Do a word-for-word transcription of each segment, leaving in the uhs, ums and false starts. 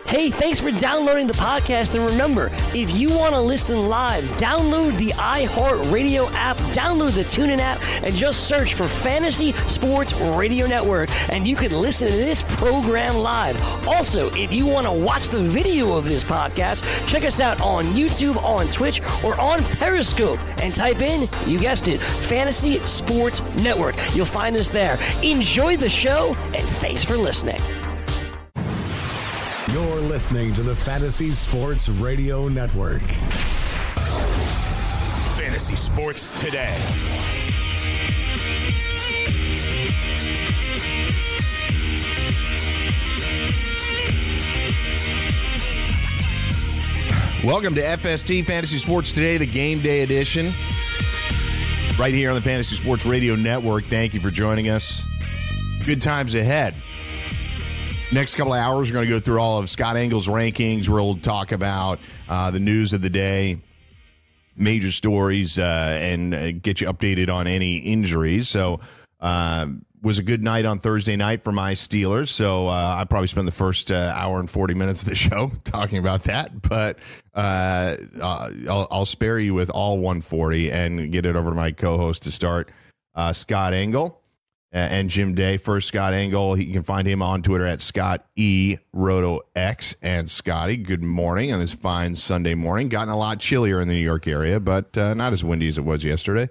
Hey, thanks for downloading the podcast. And remember, if you want to listen live, download the iHeartRadio app, download the TuneIn app, and just search for Fantasy Sports Radio Network, and you can listen to this program live. Also, if you want to watch the video of this podcast, check us out on YouTube, on Twitch, or on Periscope, and type in, you guessed it, Fantasy Sports Network. You'll find us there. Enjoy the show, and thanks for listening. You're listening to the Fantasy Sports Radio Network. Fantasy Sports Today. Welcome to F S T Fantasy Sports Today, the game day edition. Right here on the Fantasy Sports Radio Network. Thank you for joining us. Good times ahead. Next couple of hours, we're going to go through all of Scott Engel's rankings. We'll talk about uh, the news of the day, major stories, uh, and uh, get you updated on any injuries. So, uh, was a good night on Thursday night for my Steelers. So, uh, I probably spent the first uh, hour and forty minutes of the show talking about that. But uh, uh, I'll, I'll spare you with all one forty and get it over to my co-host to start, uh, Scott Engel. And Jim Day. First, Scott Engel. You can find him on Twitter at Scott E. Roto X. And Scotty, good morning on this fine Sunday morning. Gotten a lot chillier in the New York area, but uh, not as windy as it was yesterday.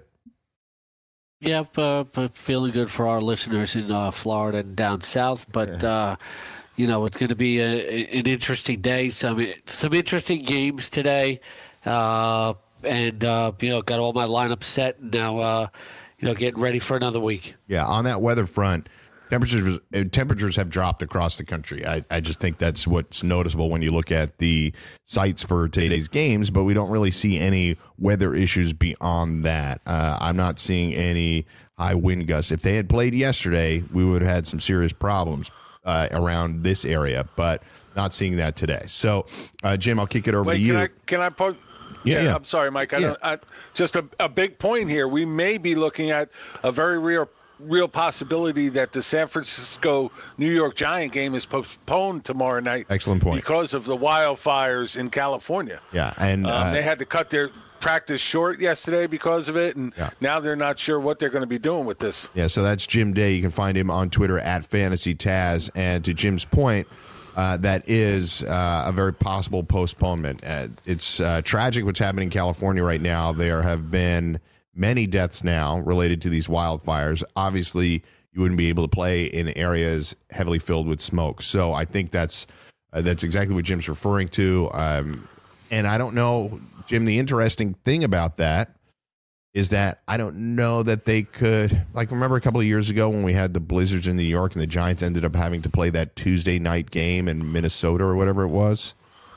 Yep, uh, but feeling good for our listeners in uh, Florida and down south. But, uh, you know, it's going to be a, an interesting day. Some, some interesting games today. Uh, and, uh, you know, got all my lineup set now. Uh, You know, getting ready for another week. Yeah, on that weather front, temperatures temperatures have dropped across the country. I, I just think that's what's noticeable when you look at the sites for today's games, but we don't really see any weather issues beyond that. Uh, I'm not seeing any high wind gusts. If they had played yesterday, we would have had some serious problems uh, around this area, but not seeing that today. So, uh, Jim, I'll kick it over Wait, to you. Can I, can I post? Yeah, yeah, yeah. I'm sorry, Mike. I Yeah. don't, I, just a, a big point here. We may be looking at a very real, real possibility that the San Francisco New York Giant game is postponed tomorrow night. Excellent point. Because of the wildfires in California. Yeah, and um, uh, they had to cut their practice short yesterday because of it, and Yeah. now they're not sure what they're going to be doing with this. Yeah, so that's Jim Day. You can find him on Twitter at Fantasy Taz. And to Jim's point, Uh, that is uh, a very possible postponement. Uh, it's uh, tragic what's happening in California right now. There have been many deaths now related to these wildfires. Obviously, you wouldn't be able to play in areas heavily filled with smoke. So I think that's uh, that's exactly what Jim's referring to. Um, and I don't know, Jim, the interesting thing about that is that I don't know that they could, like, remember a couple of years ago when we had the blizzards in New York and the Giants ended up having to play that Tuesday night game in Minnesota or whatever it was?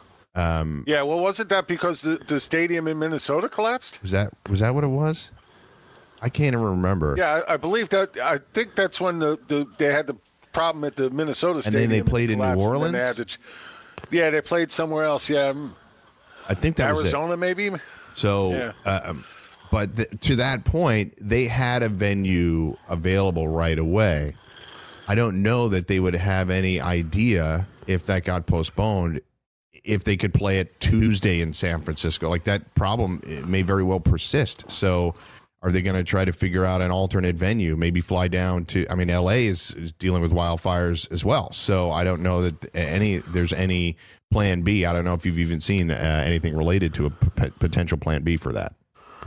Um, Yeah, well, wasn't that because the, the stadium in Minnesota collapsed? was that was that what it was? I can't even remember. Yeah, I, I believe that. I think that's when the, the they had the problem at the Minnesota And stadium. then they played in New collapsed, and then Orleans? they had to ch- yeah, they played somewhere else. Yeah, um, I think that was it. Arizona maybe. So, Yeah. uh, um, but th- to that point, they had a venue available right away. I don't know that they would have any idea if that got postponed, if they could play it Tuesday in San Francisco. Like, that problem it may very well persist. So are they going to try to figure out an alternate venue, maybe fly down to, I mean, L A is, is dealing with wildfires as well. So I don't know that any there's any plan B. I don't know if you've even seen uh, anything related to a p- potential plan B for that.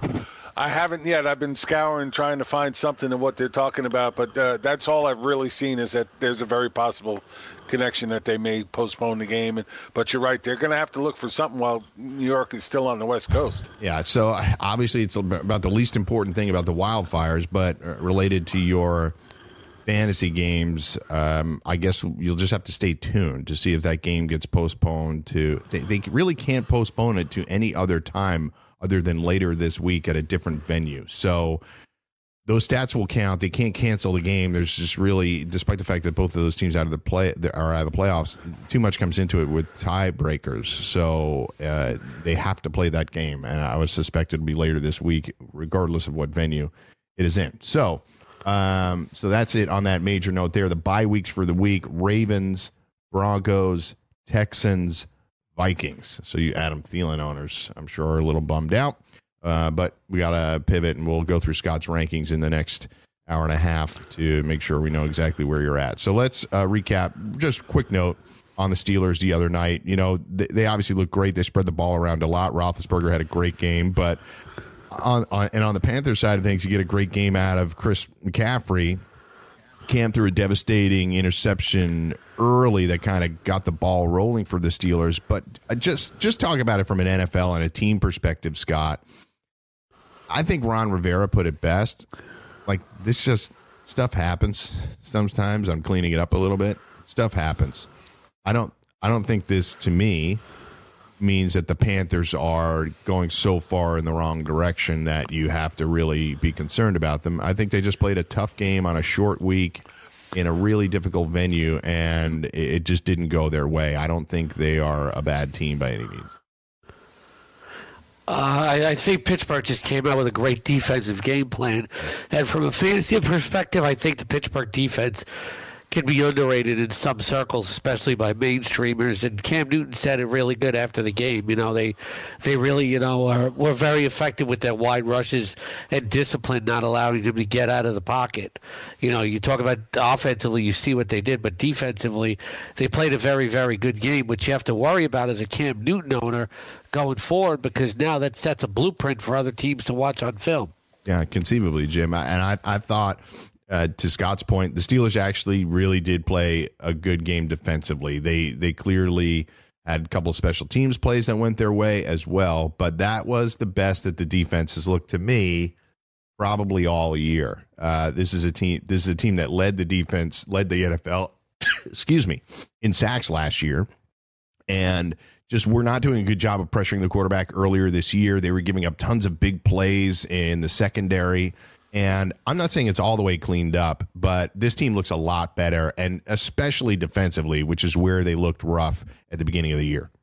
I haven't yet. I've been scouring, trying to find something of what they're talking about, but uh, that's all I've really seen is that there's a very possible connection that they may postpone the game. And, but you're right, they're going to have to look for something while New York is still on the West Coast. Yeah, so obviously it's about the least important thing about the wildfires, but related to your fantasy games, um, I guess you'll just have to stay tuned to see if that game gets postponed to. They, they really can't postpone it to any other time other than later this week at a different venue. So those stats will count. They can't cancel the game. There's just really, despite the fact that both of those teams out of the play are out of the playoffs, too much comes into it with tiebreakers. So uh, they have to play that game, and I would suspect it'll be later this week, regardless of what venue it is in. So, um, so that's it on that major note there. The bye weeks for the week: Ravens, Broncos, Texans, Vikings. So you Adam Thielen owners, I'm sure, are a little bummed out. Uh, but we got to pivot, and we'll go through Scott's rankings in the next hour and a half to make sure we know exactly where you're at. So let's uh, recap. Just a quick note on the Steelers the other night. You know, they, they obviously look great. They spread the ball around a lot. Roethlisberger had a great game, but on, on and on the Panthers side of things, you get a great game out of Chris McCaffrey. Cam threw a devastating interception early that kind of got the ball rolling for the Steelers. But just just talk about it from an N F L and a team perspective, Scott. I think Ron Rivera put it best. Like, this just stuff happens. Sometimes I'm cleaning it up a little bit. Stuff happens. I don't I don't think this, to me, means that the Panthers are going so far in the wrong direction that you have to really be concerned about them. I think they just played a tough game on a short week in a really difficult venue, and it just didn't go their way. I don't think they are a bad team by any means. Uh, I, I think Pittsburgh just came out with a great defensive game plan. And from a fantasy perspective, I think the Pittsburgh defense can be underrated in some circles, especially by mainstreamers. And Cam Newton said it really good after the game. You know, they they really, you know, are, were very effective with their wide rushes and discipline, not allowing them to get out of the pocket. You know, you talk about offensively, you see what they did, but defensively, they played a very, very good game, which you have to worry about as a Cam Newton owner going forward, because now that sets a blueprint for other teams to watch on film. Yeah, conceivably, Jim. And I, I thought, uh, to Scott's point, the Steelers actually really did play a good game defensively. They they clearly had a couple of special teams plays that went their way as well, but that was the best that the defense has looked to me probably all year. Uh, this is a team. This is a team that led the defense, led the N F L. excuse me, in sacks last year, and just we're not doing a good job of pressuring the quarterback earlier this year. They were giving up tons of big plays in the secondary. And I'm not saying it's all the way cleaned up, but this team looks a lot better, and especially defensively, which is where they looked rough at the beginning of the year.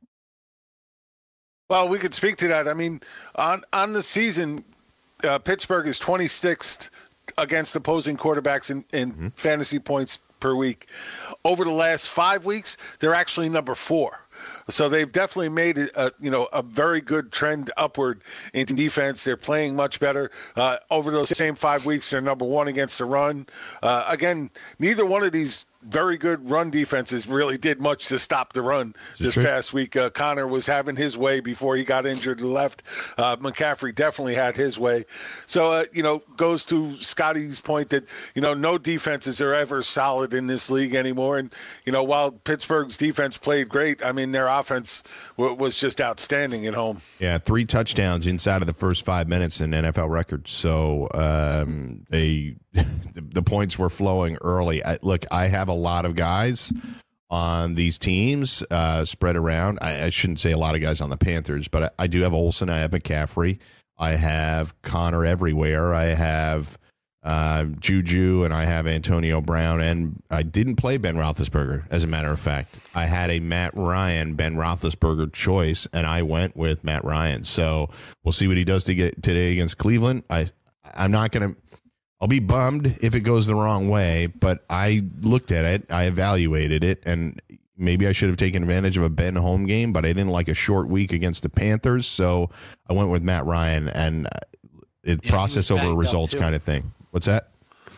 Well, we could speak to that. I mean, on, on the season, uh, Pittsburgh is twenty-sixth against opposing quarterbacks in, in mm-hmm. fantasy points per week. Over the last five weeks, they're actually number four. So they've definitely made it, a, you know, a very good trend upward in defense. They're playing much better. Uh, over those same five weeks, they're number one against the run. Uh, again, neither one of these very good run defenses really did much to stop the run this true? past week. Uh, Connor was having his way before he got injured to the left. Uh, McCaffrey definitely had his way. So, uh, you know, goes to Scotty's point that, you know, no defenses are ever solid in this league anymore. And, you know, while Pittsburgh's defense played great, I mean, their offense w- was just outstanding at home. Yeah, three touchdowns inside of the first five minutes in N F L records. So um, they the, the points were flowing early. I, look, I have a lot of guys on these teams uh, spread around. I, I shouldn't say a lot of guys on the Panthers, but I, I do have Olsen. I have McCaffrey. I have Connor everywhere. I have uh, Juju, and I have Antonio Brown. And I didn't play Ben Roethlisberger, as a matter of fact. I had a Matt Ryan, Ben Roethlisberger choice, and I went with Matt Ryan. So we'll see what he does to get today against Cleveland. I, I'm not going to... I'll be bummed if it goes the wrong way, but I looked at it, I evaluated it, and maybe I should have taken advantage of a Ben home game, but I didn't like a short week against the Panthers, so I went with Matt Ryan, and it yeah, process over results kind of thing. What's that?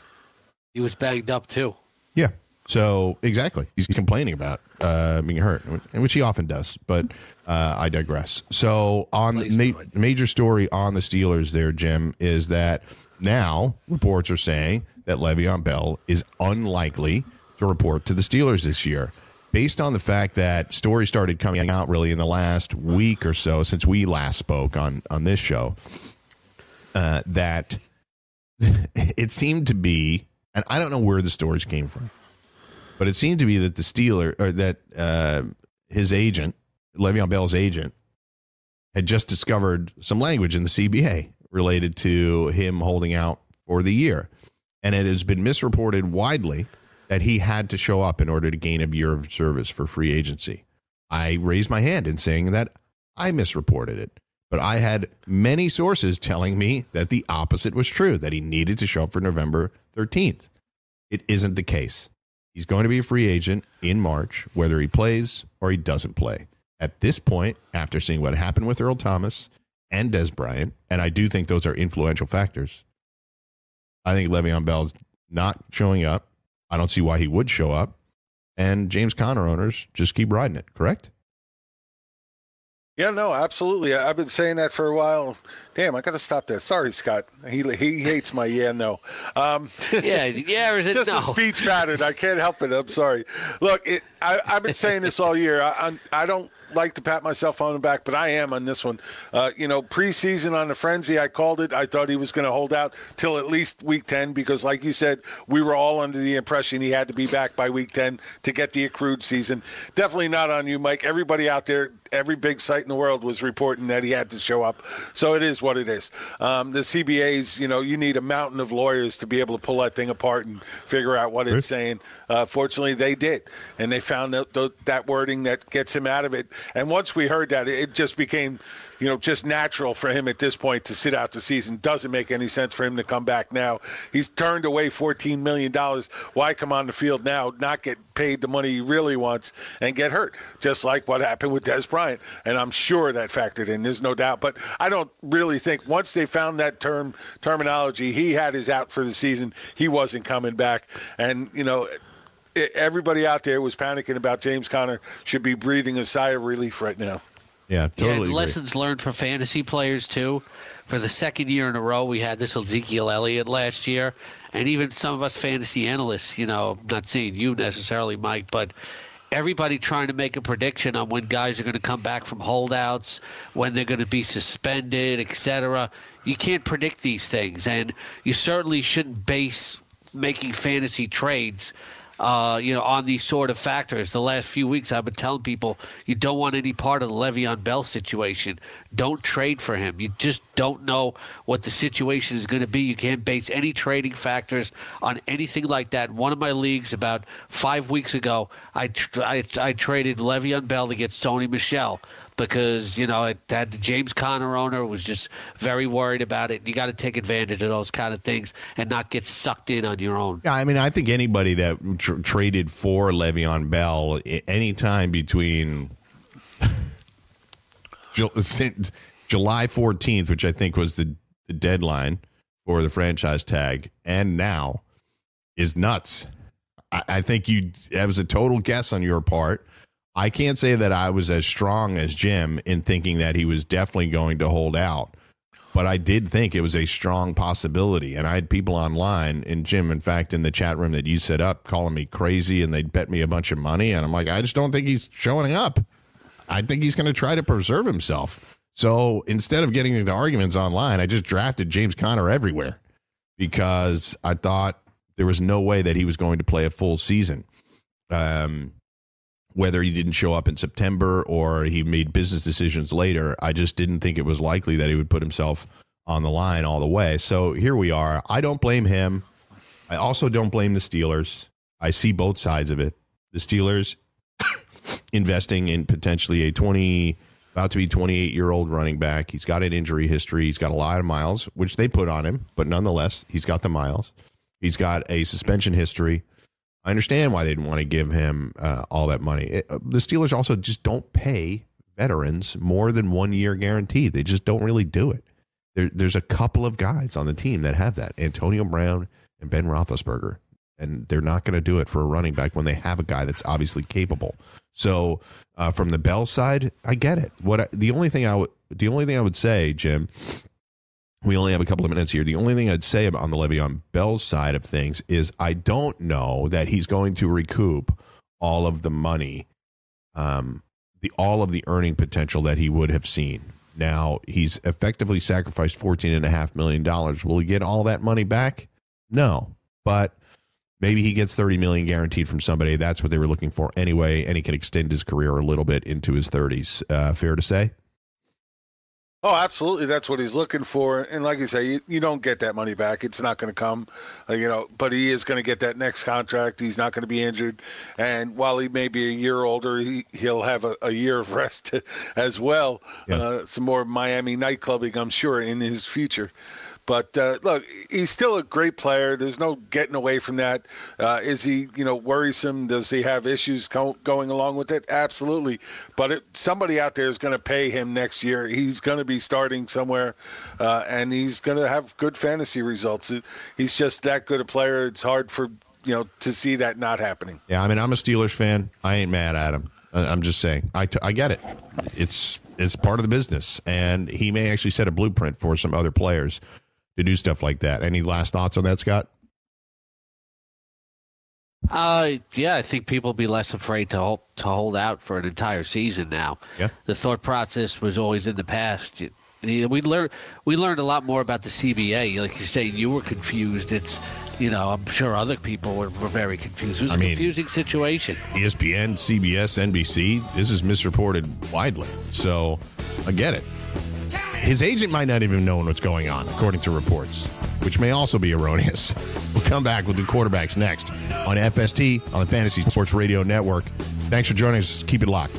He was banged up, too. Yeah, so exactly. He's complaining about uh, being hurt, which he often does, but uh, I digress. So on the ma- major story on the Steelers there, Jim, is that now reports are saying that Le'Veon Bell is unlikely to report to the Steelers this year, based on the fact that stories started coming out really in the last week or so since we last spoke on, on this show, uh, that it seemed to be, and I don't know where the stories came from, but it seemed to be that the Steeler, or that uh, his agent, Le'Veon Bell's agent, had just discovered some language in the C B A related to him holding out for the year. And it has been misreported widely that he had to show up in order to gain a year of service for free agency. I raised my hand in saying that I misreported it, but I had many sources telling me that the opposite was true, that he needed to show up for November thirteenth. It isn't the case. He's going to be a free agent in March, whether he plays or he doesn't play. At this point, after seeing what happened with Earl Thomas and Des Bryant, and I do think those are influential factors, I think Le'Veon Bell's not showing up. I don't see why he would show up. And James Conner owners just keep riding it, correct? Yeah, no, absolutely. I've been saying that for a while. Damn, I got to stop that. Sorry, Scott. He he hates my yeah, no. Um, yeah, yeah, or is it just no? a speech pattern. I can't help it. I'm sorry. Look, it, I, I've been saying this all year. I, I, I don't like to pat myself on the back, but I am on this one. Uh, you know, preseason on the frenzy, I called it. I thought he was going to hold out till at least week ten because, like you said, we were all under the impression he had to be back by week ten to get the accrued season. Definitely not on you, Mike. Everybody out there, every big site in the world was reporting that he had to show up. So it is what it is. Um, the C B As, you know, you need a mountain of lawyers to be able to pull that thing apart and figure out what it's saying. Uh, fortunately, they did. And they found that, that wording that gets him out of it. And once we heard that, it just became, you know, just natural for him at this point to sit out the season. Doesn't make any sense for him to come back now. He's turned away fourteen million dollars. Why come on the field now, not get paid the money he really wants, and get hurt? Just like what happened with Des Bryant. And I'm sure that factored in. There's no doubt. But I don't really think once they found that term terminology, he had his out for the season. He wasn't coming back. And, you know, everybody out there was panicking about James Conner should be breathing a sigh of relief right now. Yeah, totally. Yeah, lessons learned for fantasy players, too. For the second year in a row, we had this Ezekiel Elliott last year. And even some of us fantasy analysts, you know, not saying you necessarily, Mike, but everybody trying to make a prediction on when guys are going to come back from holdouts, when they're going to be suspended, et cetera. You can't predict these things. And you certainly shouldn't base making fantasy trades Uh, you know, on these sort of factors. The last few weeks I've been telling people you don't want any part of the Le'Veon Bell situation. Don't trade for him. You just don't know what the situation is going to be. You can't base any trading factors on anything like that. One of my leagues about five weeks ago, I, tr- I, I traded Le'Veon Bell to get Sony Michel because, you know, it had the James Conner owner was just very worried about it. You got to take advantage of those kind of things and not get sucked in on your own. Yeah, I mean, I think anybody that tr- traded for Le'Veon Bell any time between July fourteenth, which I think was the, the deadline for the franchise tag, and now is nuts. I, I think you that was a total guess on your part. I can't say that I was as strong as Jim in thinking that he was definitely going to hold out, but I did think it was a strong possibility. And I had people online, and Jim, in fact, in the chat room that you set up, calling me crazy, and they'd bet me a bunch of money. And I'm like, I just don't think he's showing up. I think he's going to try to preserve himself. So instead of getting into arguments online, I just drafted James Conner everywhere because I thought there was no way that he was going to play a full season. Um, Whether he didn't show up in September or he made business decisions later, I just didn't think it was likely that he would put himself on the line all the way. So here we are. I don't blame him. I also don't blame the Steelers. I see both sides of it. The Steelers investing in potentially a twenty, about to be twenty-eight-year-old running back. He's got an injury history. He's got a lot of miles, which they put on him, but nonetheless, he's got the miles. He's got a suspension history. I understand why they didn't want to give him uh, all that money. It, uh, the Steelers also just don't pay veterans more than one year guaranteed. They just don't really do it. There, there's a couple of guys on the team that have that, Antonio Brown and Ben Roethlisberger, and they're not going to do it for a running back when they have a guy that's obviously capable. So uh, from the Bell side, I get it. What I, the only thing I would the only thing I would say, Jim. We only have a couple of minutes here. The only thing I'd say about on the Le'Veon Bell side of things is I don't know that he's going to recoup all of the money, um, the all of the earning potential that he would have seen. Now, he's effectively sacrificed fourteen point five million dollars. Will he get all that money back? No, but maybe he gets thirty million dollars guaranteed from somebody. That's what they were looking for anyway, and he can extend his career a little bit into his thirties. Uh, fair to say? Oh, absolutely. That's what he's looking for. And like you say, you, you don't get that money back. It's not going to come, uh, you know, but he is going to get that next contract. He's not going to be injured. And while he may be a year older, he, he'll have a, a year of rest as well. Yeah. Uh, some more Miami nightclubbing, I'm sure, in his future. But uh, look, he's still a great player. There's no getting away from that. Uh, is he, you know, worrisome? Does he have issues co- going along with it? Absolutely. But it, somebody out there is going to pay him next year. He's going to be starting somewhere, uh, and he's going to have good fantasy results. He's just that good a player. It's hard for, you know, to see that not happening. Yeah, I mean, I'm a Steelers fan. I ain't mad at him. I'm just saying. I, t- I get it. It's it's part of the business, and he may actually set a blueprint for some other players to do stuff like that. Any last thoughts on that, Scott? Uh, yeah, I think people will be less afraid to hold, to hold out for an entire season now. Yeah. The thought process was always in the past. We learned we learned a lot more about the C B A. Like you say, you were confused. It's, you know, I'm sure other people were, were very confused. It was I a mean, confusing situation. E S P N, C B S, N B C, this is misreported widely. So I get it. His agent might not even know what's going on, according to reports, which may also be erroneous. We'll come back with the quarterbacks next on F S T on the Fantasy Sports Radio Network. Thanks for joining us. Keep it locked.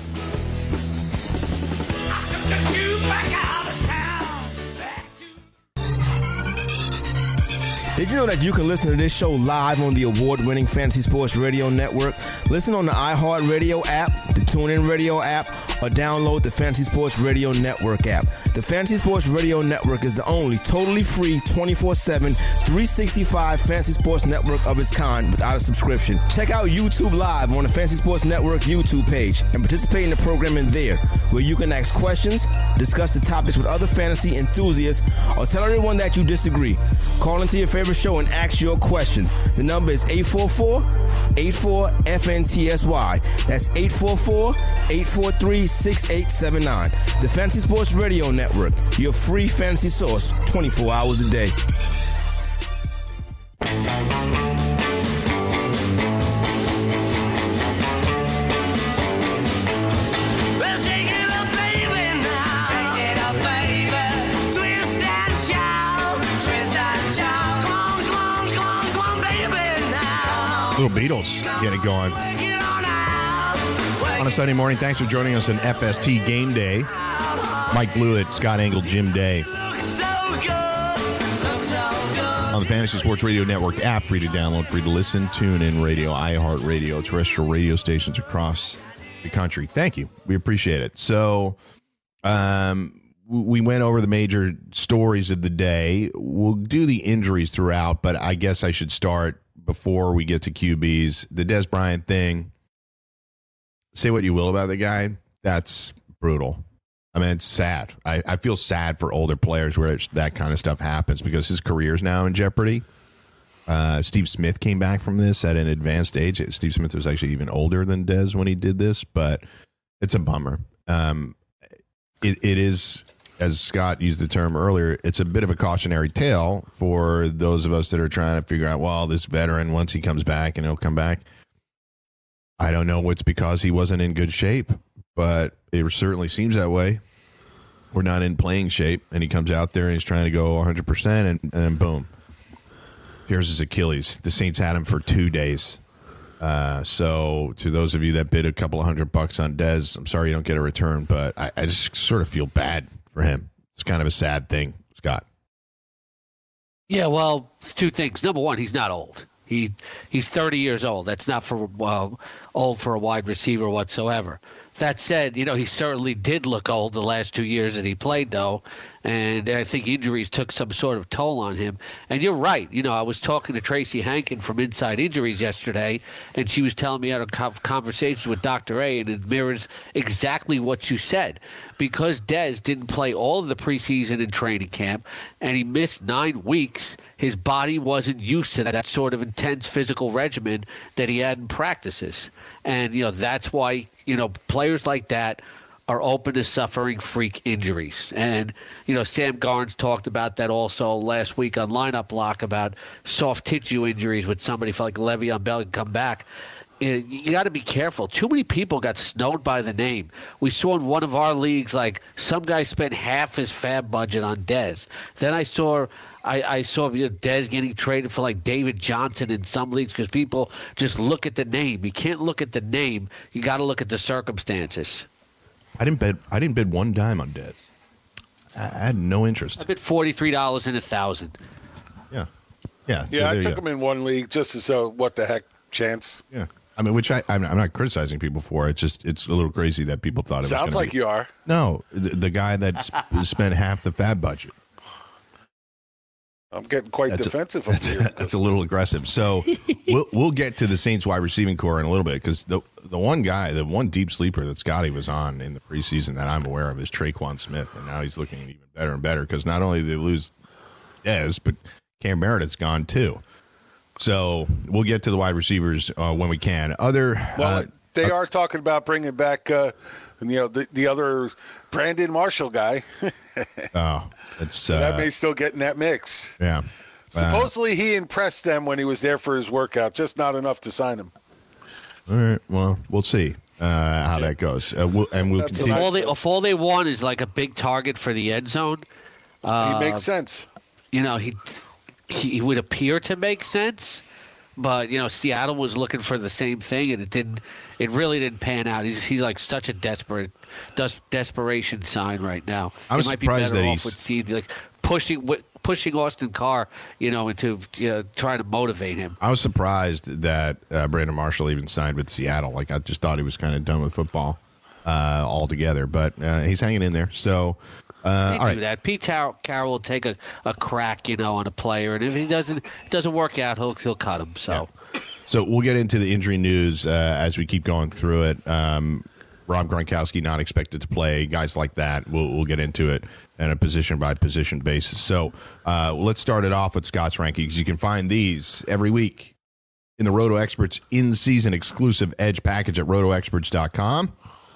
Did you know that you can listen to this show live on the award-winning Fantasy Sports Radio Network? Listen on the iHeartRadio app, the TuneIn Radio app, or download the Fantasy Sports Radio Network app. The Fantasy Sports Radio Network is the only totally free twenty-four seven, three sixty-five Fantasy Sports Network of its kind without a subscription. Check out YouTube Live on the Fantasy Sports Network YouTube page and participate in the programming there, where you can ask questions, discuss the topics with other fantasy enthusiasts, or tell everyone that you disagree. Call into your favorite show and ask your question. The number is eight four four, eight four, F N T S Y. That's eight four four, eight four three, six eight seven nine. The Fantasy Sports Radio Network, your free fantasy source twenty-four hours a day. Little Beatles get it going on a Sunday morning. Thanks for joining us on F S T Game Day. Mike Blewett, Scott Engel, Jim Day on the Fantasy Sports Radio Network app, free to download, free to listen, tune in radio, iHeartRadio, terrestrial radio stations across the country. Thank you. We appreciate it. So um, we went over the major stories of the day. We'll do the injuries throughout, but I guess I should start before we get to Q Bs. The Dez Bryant thing, say what you will about the guy, that's brutal. I mean, it's sad. I, I feel sad for older players where that kind of stuff happens because his career's now in jeopardy. Uh, Steve Smith came back from this at an advanced age. Steve Smith was actually even older than Dez when he did this, but it's a bummer. Um, it, it is, as Scott used the term earlier, it's a bit of a cautionary tale for those of us that are trying to figure out, well, this veteran, once he comes back and he'll come back. I don't know what's because he wasn't in good shape, but it certainly seems that way. We're not in playing shape, and he comes out there and he's trying to go one hundred percent, and, and then boom. Here's his Achilles. The Saints had him for two days. Uh, so to those of you that bid a couple of hundred bucks on Dez, I'm sorry you don't get a return, but I, I just sort of feel bad for him. It's kind of a sad thing, Scott. Yeah, well, two things. Number one, he's not old. He he's thirty years old. That's not for uh, old for a wide receiver whatsoever. That said, you know, he certainly did look old the last two years that he played, though, and I think injuries took some sort of toll on him. And you're right. You know, I was talking to Tracy Hankin from Inside Injuries yesterday, and she was telling me I had a conversation with Doctor A, and it mirrors exactly what you said. Because Dez didn't play all of the preseason and training camp, and he missed nine weeks, his body wasn't used to that sort of intense physical regimen that he had in practices. And, you know, that's why, you know, players like that are open to suffering freak injuries. And, you know, Sam Garnes talked about that also last week on Lineup Block about soft tissue injuries with somebody like Le'Veon Bell can come back. You got to be careful. Too many people got snowed by the name. We saw in one of our leagues, like, some guy spent half his fab budget on Dez. Then I saw I, I saw you know, Dez getting traded for, like, David Johnson in some leagues because people just look at the name. You can't look at the name. You got to look at the circumstances. I didn't bid. I didn't bid one dime on Dez. I had no interest. I bet forty-three dollars and a thousand. Yeah. Yeah. So yeah, I there took you go. him in one league just as a what the heck chance. Yeah. I mean, which I, I'm I'm not criticizing people for. It's just, it's a little crazy that people thought it Sounds was gonna like be, you are. No, the, the guy that sp- spent half the fab budget. I'm getting quite That's defensive a, over that's, here. that's a little aggressive. So we'll we'll get to the Saints wide receiving core in a little bit because the the one guy, the one deep sleeper that Scotty was on in the preseason that I'm aware of is Traquan Smith, and now he's looking even better and better because not only did they lose Dez, but Cam Meredith's gone too. So we'll get to the wide receivers uh, when we can. Other Well, uh, they are talking about bringing back, uh, you know, the, the other Brandon Marshall guy. oh, it's uh, that may still get in that mix. yeah. Supposedly he impressed them when he was there for his workout, just not enough to sign him. All right. Well, we'll see uh, how that goes, uh, we'll, and we'll That's If continue. all, they, if all they want is like a big target for the end zone, uh, he makes sense. you know, he, he he would appear to make sense. But, you know, Seattle was looking for the same thing, and it didn't. It really didn't pan out. He's he's like such a desperate, des- desperation sign right now. I was he might be surprised better that off he's- with seeing like pushing pushing Austin Carr, you know, into you know, trying to motivate him. I was surprised that uh, Brandon Marshall even signed with Seattle. Like I just thought he was kind of done with football uh, altogether, but uh, he's hanging in there. So, uh, They all do right, that. Pete Car- Carroll will take a, a crack, you know, on a player, and if he doesn't it doesn't work out, he'll he'll cut him. So. so we'll get into the injury news uh, as we keep going through it. Um, Rob Gronkowski not expected to play. Guys like that, we'll we'll get into it on a position by position basis. So uh, let's start it off with Scott's rankings. You can find these every week in the Roto Experts in-season exclusive Edge package at roto experts dot com.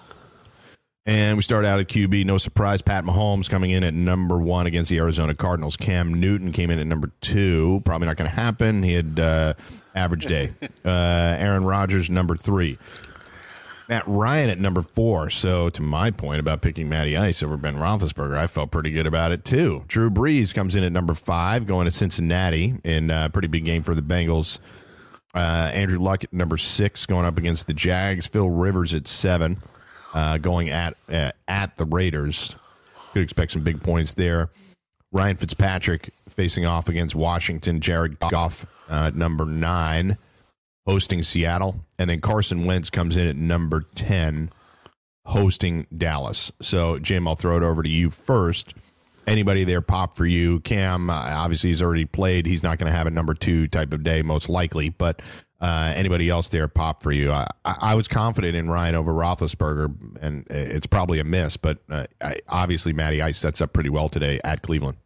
And we start out at Q B. No surprise, Pat Mahomes coming in at number one against the Arizona Cardinals. Cam Newton came in at number two. Probably not going to happen. He had uh, average day. Uh, Aaron Rodgers, number three. Matt Ryan at number four. So to my point about picking Matty Ice over Ben Roethlisberger, I felt pretty good about it too. Drew Brees comes in at number five, going to Cincinnati in a pretty big game for the Bengals. Uh, Andrew Luck at number six, going up against the Jags. Phil Rivers at seven. Uh, going at uh, at the Raiders. Could expect some big points there. Ryan Fitzpatrick facing off against Washington. Jared Goff uh, at number nine, hosting Seattle. And then Carson Wentz comes in at number ten, hosting Dallas. So, Jim, I'll throw it over to you first. Anybody there pop for you? Cam, uh, obviously, he's already played. He's not going to have a number two type of day, most likely. But uh, anybody else there pop for you? I, I, I was confident in Ryan over Roethlisberger, and it's probably a miss. But uh, I, obviously, Matty Ice sets up pretty well today at Cleveland.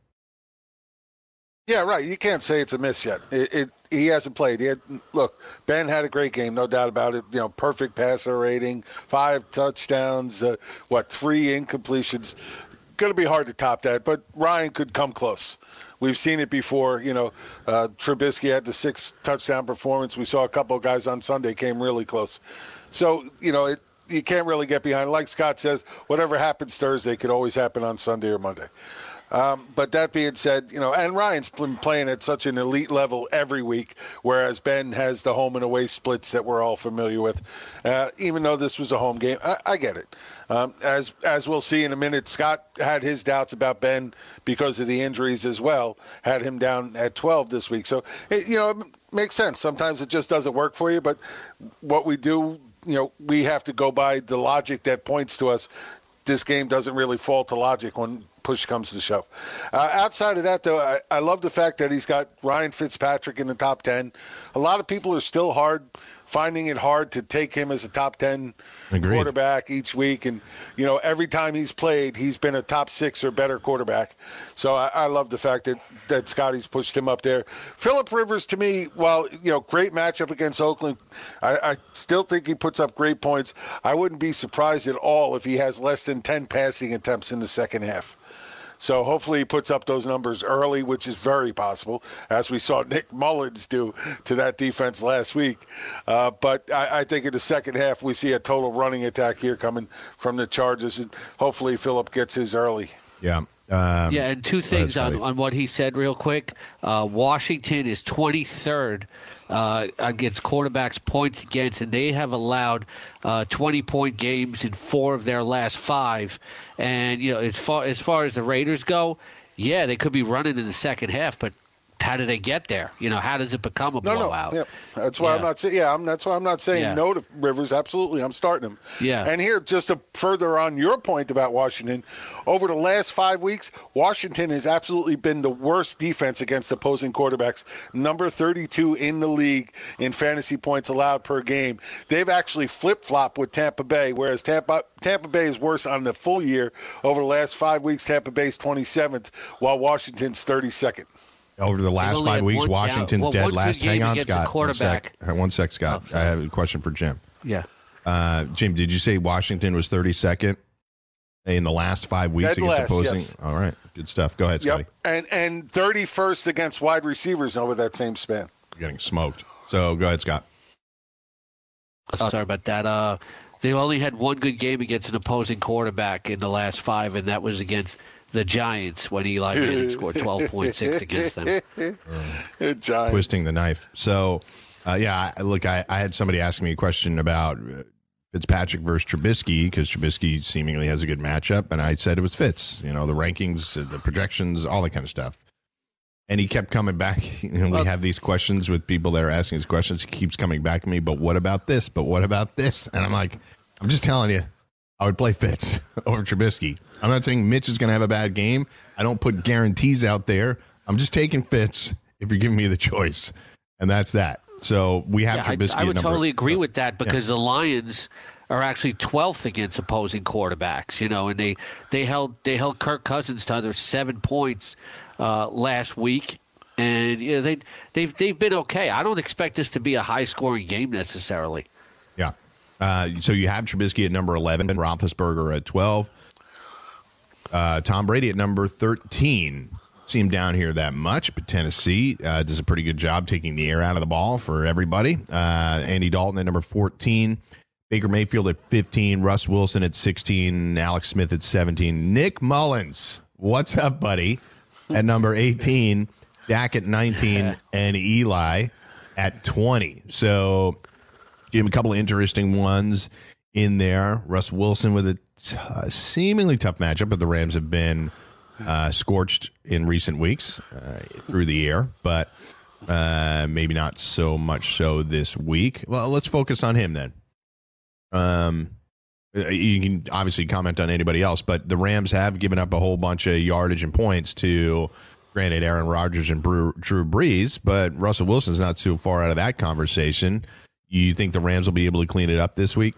Yeah, right. You can't say it's a miss yet. It, it he hasn't played. He had, look, Ben had a great game, no doubt about it. You know, perfect passer rating, five touchdowns, uh, what three incompletions. Going to be hard to top that, but Ryan could come close. We've seen it before. You know, uh, Trubisky had the six touchdown performance. We saw a couple of guys on Sunday came really close. So you know, it, you can't really get behind. Like Scott says, whatever happens Thursday could always happen on Sunday or Monday. Um, but that being said, you know, and Ryan's been playing at such an elite level every week, whereas Ben has the home and away splits that we're all familiar with. Uh, even though this was a home game, I, I get it. Um, as as we'll see in a minute, Scott had his doubts about Ben because of the injuries as well. Had him down at twelve this week, so it, you know, it makes sense. Sometimes it just doesn't work for you, but what we do, you know, we have to go by the logic that points to us. This game doesn't really fall to logic when push comes to shove. Uh, outside of that, though, I, I love the fact that he's got Ryan Fitzpatrick in the top ten. A lot of people are still hard finding it hard to take him as a top ten Agreed. quarterback each week. And, you know, every time he's played, he's been a top six or better quarterback. So I, I love the fact that, that Scotty's pushed him up there. Phillip Rivers, to me, while, you know, great matchup against Oakland, I, I still think he puts up great points. I wouldn't be surprised at all if he has less than ten passing attempts in the second half. So hopefully he puts up those numbers early, which is very possible, as we saw Nick Mullins do to that defense last week. Uh, but I, I think in the second half we see a total running attack here coming from the Chargers, and hopefully Phillip gets his early. Yeah. Um, yeah, and two things on, on what he said real quick. Uh, Washington is twenty-third uh, against quarterbacks points against, and they have allowed uh, twenty-point games in four of their last five. And, you know, as far, as far as the Raiders go, yeah, they could be running in the second half, but how do they get there? You know, how does it become a no, blowout? No, yeah. That's why yeah. I'm not saying. Yeah, I'm, that's why I'm not saying yeah. no to Rivers. Absolutely, I'm starting him. Yeah. And here, just to further on your point about Washington, over the last five weeks, Washington has absolutely been the worst defense against opposing quarterbacks. Number thirty-two in the league in fantasy points allowed per game. They've actually flip-flopped with Tampa Bay, whereas Tampa Tampa Bay is worse on the full year. Over the last five weeks, Tampa Bay's twenty-seventh, while Washington's thirty-second. Over the last five weeks, Washington's well, dead last. Hang on, Scott. One sec. One sec, Scott. Oh, I have a question for Jim. Yeah. Uh, Jim, did you say Washington was thirty-second in the last five weeks Dead against last, opposing? Yes. All right. Good stuff. Go ahead, Scotty. Yep. And, and thirty-first against wide receivers over that same span. You're getting smoked. So go ahead, Scott. Sorry about that. Uh, they only had one good game against an opposing quarterback in the last five, and that was against the Giants when Eli Manning scored twelve point six against them. Giants. Twisting the knife. So, uh, yeah, I, look, I, I had somebody ask me a question about uh, Fitzpatrick versus Trubisky because Trubisky seemingly has a good matchup, and I said it was Fitz. You know, the rankings, uh, the projections, all that kind of stuff. And he kept coming back. You know, we well, have these questions with people that are asking us questions. He keeps coming back to me, but what about this? But what about this? And I'm like, I'm just telling you, I would play Fitz over Trubisky. I'm not saying Mitch is going to have a bad game. I don't put guarantees out there. I'm just taking Fitz if you're giving me the choice. And that's that. So we have yeah, Trubisky. I, I would at number, totally agree with that because yeah. the Lions are actually twelfth against opposing quarterbacks, you know, and they, they held they held Kirk Cousins to under seven points uh, last week. And you know, they, they've, they've been okay. I don't expect this to be a high-scoring game necessarily. Yeah. Uh, so you have Trubisky at number eleven, Roethlisberger at twelve. Uh, Tom Brady at number thirteen. See him down here that much, but Tennessee uh, does a pretty good job taking the air out of the ball for everybody. Uh, Andy Dalton at number fourteen. Baker Mayfield at fifteen. Russ Wilson at sixteen. Alex Smith at seventeen. Nick Mullins, what's up, buddy? At number eighteen. Dak at nineteen. And Eli at twenty. So give him a couple of interesting ones in there. Russ Wilson with a uh, seemingly tough matchup, but the Rams have been uh, scorched in recent weeks uh, through the air, but uh, maybe not so much so this week. Well, let's focus on him then. Um, you can obviously comment on anybody else, but the Rams have given up a whole bunch of yardage and points to, granted, Aaron Rodgers and Drew Brees, but Russell Wilson's not too far out of that conversation. You think the Rams will be able to clean it up this week?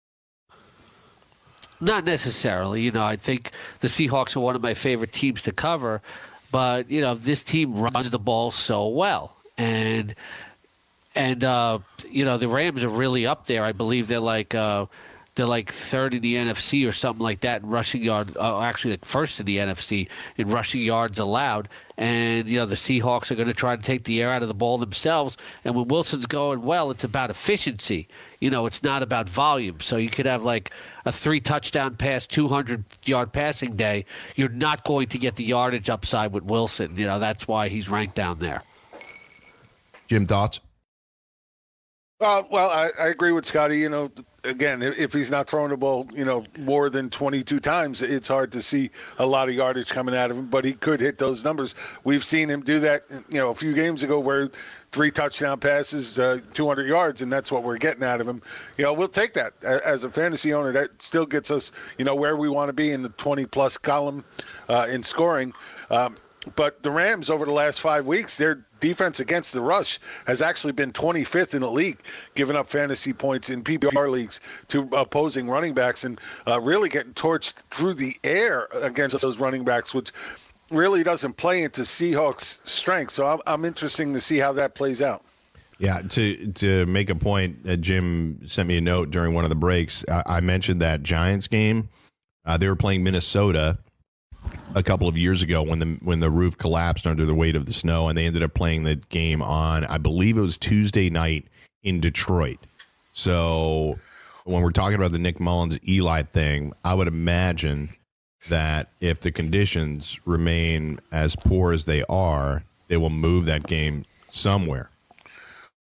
Not necessarily. You know, I think the Seahawks are one of my favorite teams to cover, but, you know, this team runs the ball so well. And, and uh, you know, the Rams are really up there. I believe they're like uh, they're like third in the N F C or something like that in rushing yard. Uh, actually, like first in the N F C in rushing yards allowed. And, you know, the Seahawks are going to try to take the air out of the ball themselves. And when Wilson's going well, it's about efficiency. You know, it's not about volume. So you could have like a three-touchdown pass, two hundred yard passing day. You're not going to get the yardage upside with Wilson. You know, that's why he's ranked down there. Jim, thoughts? Uh, well, I, I agree with Scotty. You know, again, if, if he's not throwing the ball, you know, more than twenty-two times, it's hard to see a lot of yardage coming out of him, but he could hit those numbers. We've seen him do that, you know, a few games ago where three touchdown passes, uh, two hundred yards, and that's what we're getting out of him. You know, we'll take that as a fantasy owner. That still gets us, you know, where we want to be in the twenty-plus column uh, in scoring. Um, but the Rams over the last five weeks, their defense against the rush has actually been twenty-fifth in the league, giving up fantasy points in P P R leagues to opposing running backs and uh, really getting torched through the air against those running backs, which really doesn't play into Seahawks' strength. So I'm, I'm interested to see how that plays out. Yeah, to to make a point, uh, Jim sent me a note during one of the breaks. I, I mentioned that Giants game. Uh, they were playing Minnesota a couple of years ago when the when the roof collapsed under the weight of the snow, and they ended up playing the game on, I believe it was Tuesday night in Detroit. So when we're talking about the Nick Mullins Eli thing, I would imagine that if the conditions remain as poor as they are, they will move that game somewhere.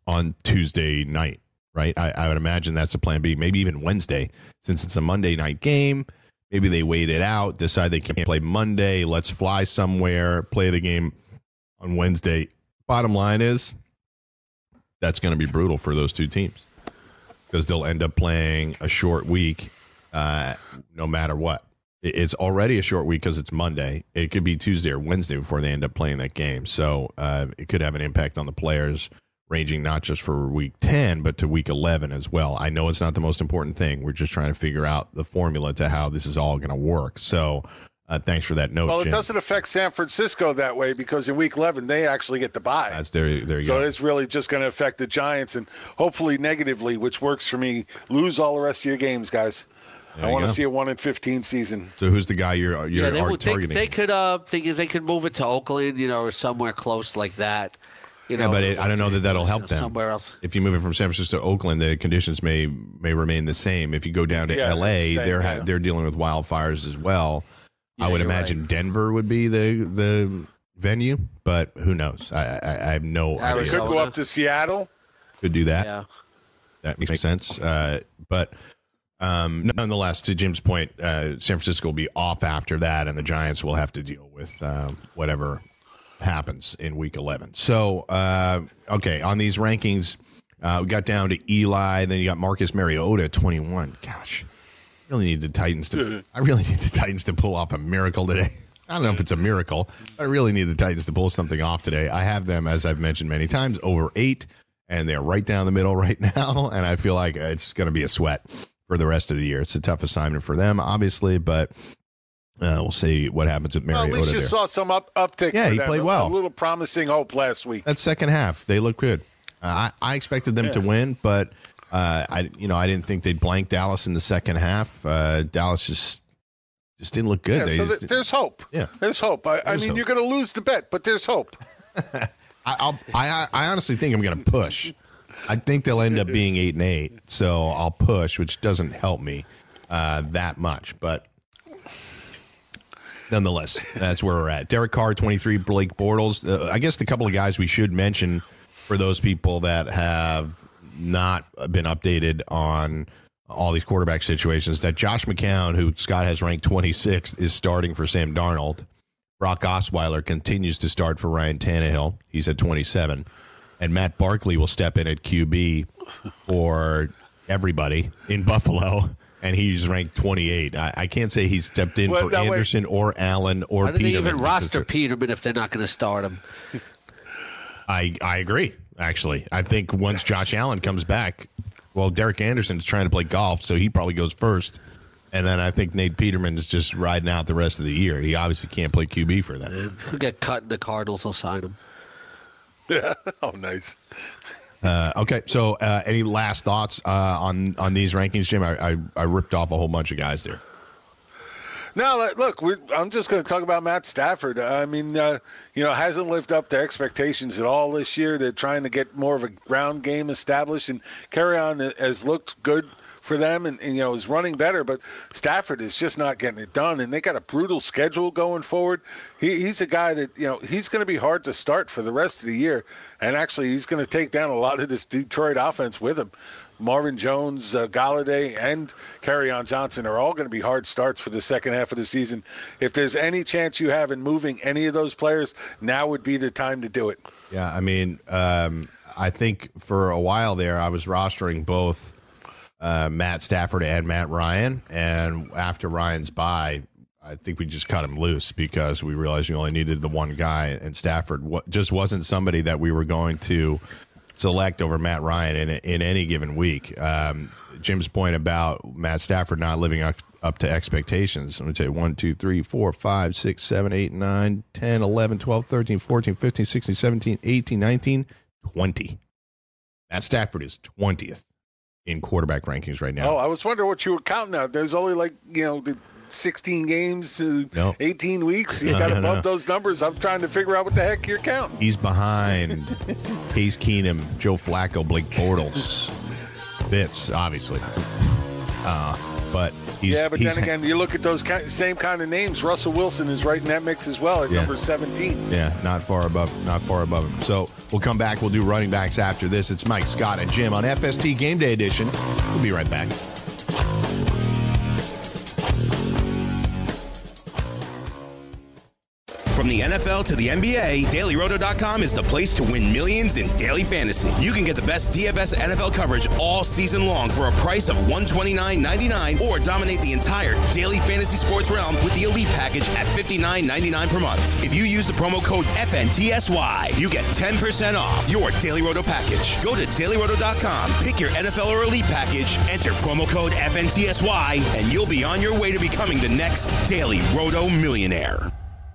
on Tuesday night, right? I, I would imagine that's the plan B. Maybe even Wednesday, since it's a Monday night game. Maybe they wait it out, decide they can't play Monday. Let's fly somewhere, play the game on Wednesday. Bottom line is that's going to be brutal for those two teams because they'll end up playing a short week uh, no matter what. It's already a short week because it's Monday. It could be Tuesday or Wednesday before they end up playing that game. So uh, it could have an impact on the players, ranging not just for week ten, but to week eleven as well. I know it's not the most important thing. We're just trying to figure out the formula to how this is all going to work. So uh, thanks for that note, Well, it Jim. doesn't affect San Francisco that way because in week eleven, they actually get the bye. That's there, there you so go. it's really just going to affect the Giants and hopefully negatively, which works for me. Lose all the rest of your games, guys. There I you want to go. see a one in fifteen season. So who's the guy you're, you're yeah, they, are would, they, targeting? they could uh, think they could move it to Oakland, you know, or somewhere close like that. You know, yeah, but it, I don't know that that'll help you know, them. somewhere else. If you move it from San Francisco to Oakland, the conditions may may remain the same. If you go down to Yeah, L A, same, they're ha- yeah. they're dealing with wildfires as well. Yeah, I would you're imagine right. Denver would be the the venue, but who knows? I I, I have no It idea. Arizona. could go up to Seattle. Could do that. Yeah. That makes sense. Uh, but um, nonetheless, to Jim's point, uh, San Francisco will be off after that, and the Giants will have to deal with um, whatever happens in week eleven. So, uh, okay, on these rankings, uh, we got down to Eli, then you got Marcus Mariota at twenty-one. Gosh, I really need the Titans to. I really need the Titans to pull off a miracle today. I don't know if it's a miracle, but I really need the Titans to pull something off today. I have them, as I've mentioned many times, over eight, and they're right down the middle right now, and I feel like it's going to be a sweat for the rest of the year. It's a tough assignment for them, obviously, but uh, we'll see what happens with Well, Mariota at least you there. saw some up uptick. Yeah, for he them. played A- well. A little promising hope last week. That second half, they look good. Uh, I, I expected them to win, but uh, I, you know, I didn't think they'd blank Dallas in the second half. Uh, Dallas just just didn't look good. Yeah, They so just th- there's hope. Yeah. There's hope. I, I There's mean, hope. you're going to lose the bet, but there's hope. I, I'll, I, I honestly think I'm going to push. I think they'll end up being eight and eight, so I'll push, which doesn't help me uh, that much, but nonetheless, that's where we're at. Derek Carr, twenty-three, Blake Bortles. Uh, I guess the couple of guys we should mention for those people that have not been updated on all these quarterback situations, that Josh McCown, who Scott has ranked twenty-sixth, is starting for Sam Darnold. Brock Osweiler continues to start for Ryan Tannehill. He's at twenty-seven. And Matt Barkley will step in at Q B for everybody in Buffalo, and he's ranked twenty-eight. I, I can't say he's stepped in Well, for that way- Anderson or Allen or Why do they Peterman. even because roster they're- Peterman if they're not going to start him? I, I agree, actually. I think once Josh Allen comes back, well, Derek Anderson's trying to play golf, so he probably goes first. And then I think Nate Peterman is just riding out the rest of the year. He obviously can't play Q B for that. He'll get cut, and the Cardinals will sign him. Oh, nice. Uh, okay, so uh, any last thoughts uh, on on these rankings, Jim? I, I I ripped off a whole bunch of guys there. Now, look, we're, I'm just going to talk about Matt Stafford. I mean, uh, you know, hasn't lived up to expectations at all this year. They're trying to get more of a ground game established, and Carry On has looked good for them and, and, you know, is running better, but Stafford is just not getting it done, and they got a brutal schedule going forward. He, he's a guy that, you know, he's going to be hard to start for the rest of the year, and actually he's going to take down a lot of this Detroit offense with him. Marvin Jones, uh, Galladay, and Kerryon Johnson are all going to be hard starts for the second half of the season. If there's any chance you have in moving any of those players, now would be the time to do it. Yeah, I mean, um, I think for a while there, I was rostering both uh, Matt Stafford and Matt Ryan, and after Ryan's bye, I think we just cut him loose because we realized we only needed the one guy, and Stafford w- just wasn't somebody that we were going to select over Matt Ryan in in any given week. Um, Jim's point about Matt Stafford not living up, up to expectations. Let me tell you, one, two, three, four, five, six, seven, eight, nine, ten, eleven, twelve, thirteen, fourteen, fifteen, sixteen, seventeen, eighteen, nineteen, twenty. Matt Stafford is twentieth in quarterback rankings right now. Oh, I was wondering what you were counting out. There's only like, you know, the sixteen games, uh, No. eighteen weeks. You No, got no, above no. those numbers. I'm trying to figure out what the heck you're counting. He's behind Case Keenum, Joe Flacco, Blake Bortles, Fitz, obviously. Uh, but he's yeah. But he's, then again, you look at those kind, same kind of names. Russell Wilson is right in that mix as well at yeah. number seventeen. Yeah, not far above, not far above him. So we'll come back. We'll do running backs after this. It's Mike, Scott, and Jim on F S T Game Day Edition. We'll be right back. From the N F L to the N B A, Daily Roto dot com is the place to win millions in daily fantasy. You can get the best D F S N F L coverage all season long for a price of one hundred twenty-nine ninety-nine, or dominate the entire daily fantasy sports realm with the Elite package at fifty-nine ninety-nine per month. If you use the promo code F N T S Y, you get ten percent off your Daily Roto package. Go to Daily Roto dot com, pick your N F L or Elite package, enter promo code F N T S Y, and you'll be on your way to becoming the next Daily Roto millionaire.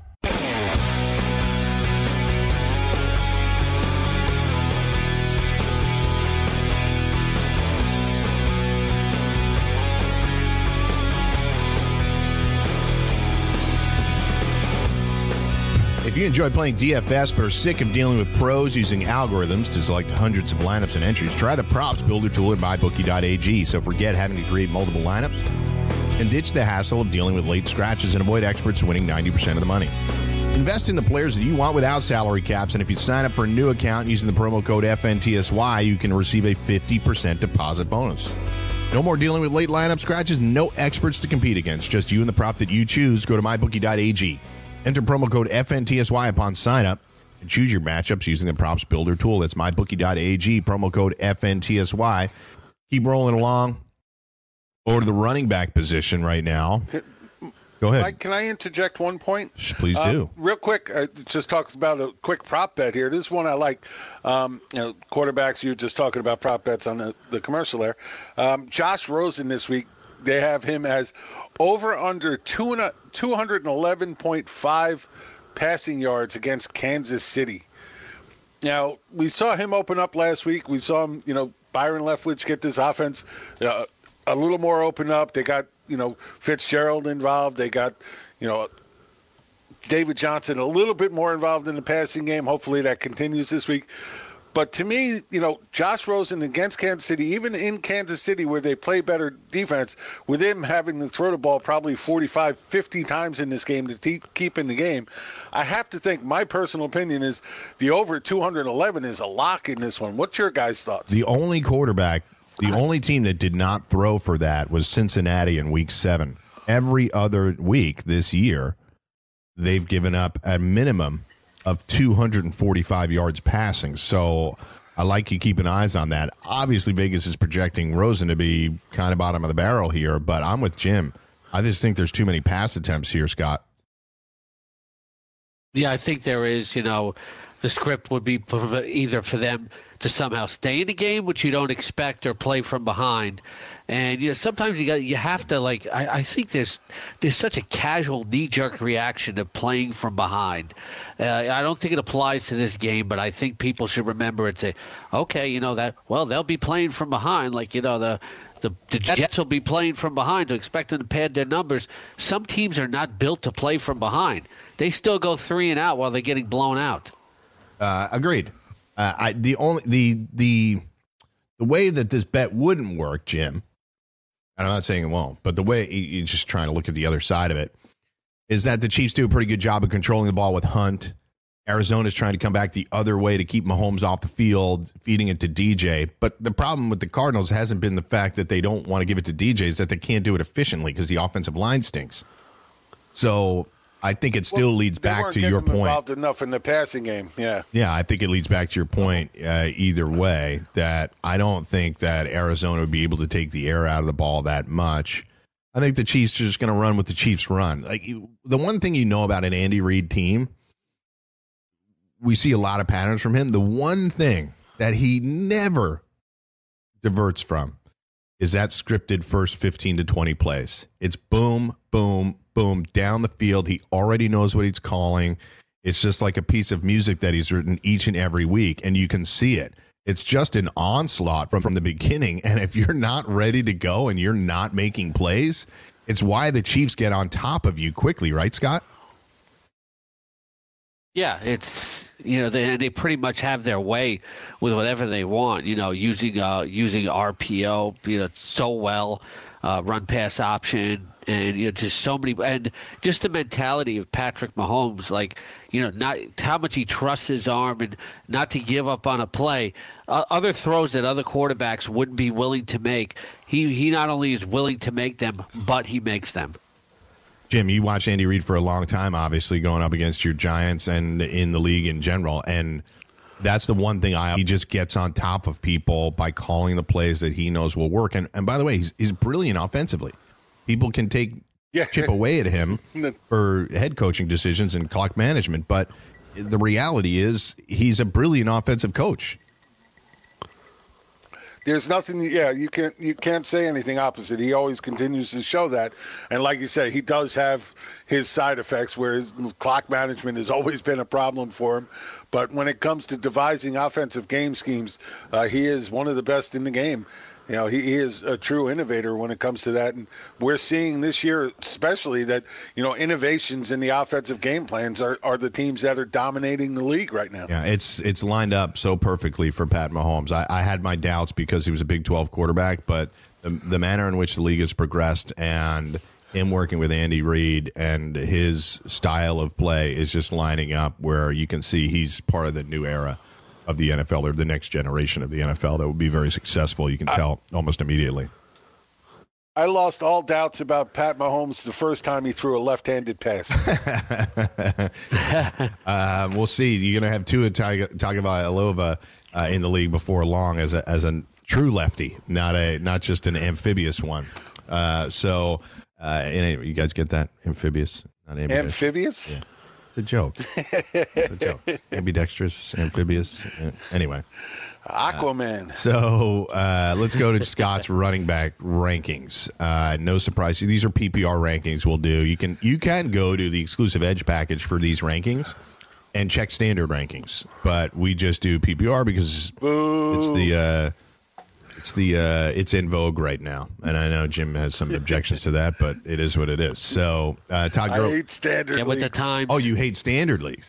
If you enjoy playing D F S but are sick of dealing with pros using algorithms to select hundreds of lineups and entries, try the props builder tool at my bookie dot a g. So forget having to create multiple lineups and ditch the hassle of dealing with late scratches and avoid experts winning ninety percent of the money. Invest in the players that you want without salary caps, and if you sign up for a new account using the promo code F N T S Y, you can receive a fifty percent deposit bonus. No more dealing with late lineup scratches, no experts to compete against, just you and the prop that you choose. Go to my bookie dot a g. Enter promo code F N T S Y upon sign up and choose your matchups using the props builder tool. That's my bookie dot a g, promo code F N T S Y. Keep rolling along over to the running back position right now. Go ahead. Mike, can I interject one point? Please uh, do. Real quick, uh, just talks about a quick prop bet here. This is one I like. Um, you know, quarterbacks, you were just talking about prop bets on the, the commercial there. Um, Josh Rosen this week, they have him as over under two eleven point five passing yards against Kansas City. Now, we saw him open up last week. We saw him, you know, Byron Leftwich get this offense uh, a little more open up. They got, you know, Fitzgerald involved. They got, you know, David Johnson a little bit more involved in the passing game. Hopefully that continues this week. But to me, you know, Josh Rosen against Kansas City, even in Kansas City where they play better defense, with him having to throw the ball probably forty-five, fifty times in this game to te- keep in the game, I have to think, my personal opinion is the over two eleven is a lock in this one. What's your guys' thoughts? The only quarterback, the only team that did not throw for that was Cincinnati in week seven. Every other week this year, they've given up a minimum of two forty-five yards passing. So I like you keeping eyes on that. Obviously, Vegas is projecting Rosen to be kind of bottom of the barrel here, but I'm with Jim. I just think there's too many pass attempts here, Scott. Yeah, I think there is. You know, the script would be either for them to somehow stay in the game, which you don't expect, or play from behind. And you know, sometimes you got you have to like. I, I think there's there's such a casual knee jerk reaction to playing from behind. Uh, I don't think it applies to this game, but I think people should remember it. Say, okay, you know that. Well, they'll be playing from behind, like you know the. The, the Jets will be playing from behind to expect them to pad their numbers. Some teams are not built to play from behind. They still go three and out while they're getting blown out. Uh, agreed. Uh, I the only the the the way that this bet wouldn't work, Jim. And I'm not saying it won't, but the way you're just trying to look at the other side of it is that the Chiefs do a pretty good job of controlling the ball with Hunt. Arizona's trying to come back the other way to keep Mahomes off the field, feeding it to D J. But the problem with the Cardinals hasn't been the fact that they don't want to give it to D J, is that they can't do it efficiently because the offensive line stinks. So I think it still well, leads back to your point. Involved enough in the passing game, yeah. Yeah, I think it leads back to your point uh, either way, that I don't think that Arizona would be able to take the air out of the ball that much. I think the Chiefs are just going to run with the Chiefs run. Like you, the one thing you know about an Andy Reid team, we see a lot of patterns from him. The one thing that he never diverts from is that scripted first fifteen to twenty plays. It's boom, boom, boom, down the field. He already knows what he's calling. It's just like a piece of music that he's written each and every week, and you can see it. It's just an onslaught from, from the beginning, and if you're not ready to go and you're not making plays, it's why the Chiefs get on top of you quickly, right, Scott? Yeah, it's, you know, they they pretty much have their way with whatever they want, you know, using uh, using R P O, you know, so well. uh, run pass option, and you know just so many, and just the mentality of Patrick Mahomes, like you know not how much he trusts his arm and not to give up on a play. Uh, other throws that other quarterbacks wouldn't be willing to make, he he not only is willing to make them, but he makes them. Jim, you watched Andy Reid for a long time, obviously going up against your Giants and in the league in general, and that's the one thing I he just gets on top of people by calling the plays that he knows will work. And and by the way, he's he's brilliant offensively. People can take yeah. chip away at him for head coaching decisions and clock management, but the reality is he's a brilliant offensive coach. There's nothing, yeah, you can't you can't say anything opposite. He always continues to show that. And like you said, he does have his side effects where his clock management has always been a problem for him. But when it comes to devising offensive game schemes, uh, he is one of the best in the game. You know, he, he is a true innovator when it comes to that. And we're seeing this year especially that, you know, innovations in the offensive game plans are, are the teams that are dominating the league right now. Yeah, it's it's lined up so perfectly for Pat Mahomes. I, I had my doubts because he was a Big twelve quarterback, but the, the manner in which the league has progressed and him working with Andy Reid and his style of play is just lining up where you can see he's part of the new era of the N F L, or the next generation of the N F L that will be very successful. You can tell I, almost immediately. I lost all doubts about Pat Mahomes the first time he threw a left-handed pass. uh, we'll see. You're going to have Tua Tagovailoa uh, in the league before long as a as a true lefty, not a not just an amphibious one. Uh, so, uh, anyway, you guys get that? Amphibious, not ambidextrous. Amphibious? Yeah. It's a joke. It's a joke. Ambidextrous, amphibious. Anyway. Aquaman. Uh, so uh, let's go to Scott's running back rankings. Uh, no surprise. These are P P R rankings we'll do. You can you can go to the exclusive Edge package for these rankings and check standard rankings. But we just do P P R because Boo. it's the uh, it's the uh, it's in vogue right now. And I know Jim has some objections to that, but it is what it is. So uh, Todd I Gurley. hate standard Get leagues. with the times. Oh, you hate standard leagues.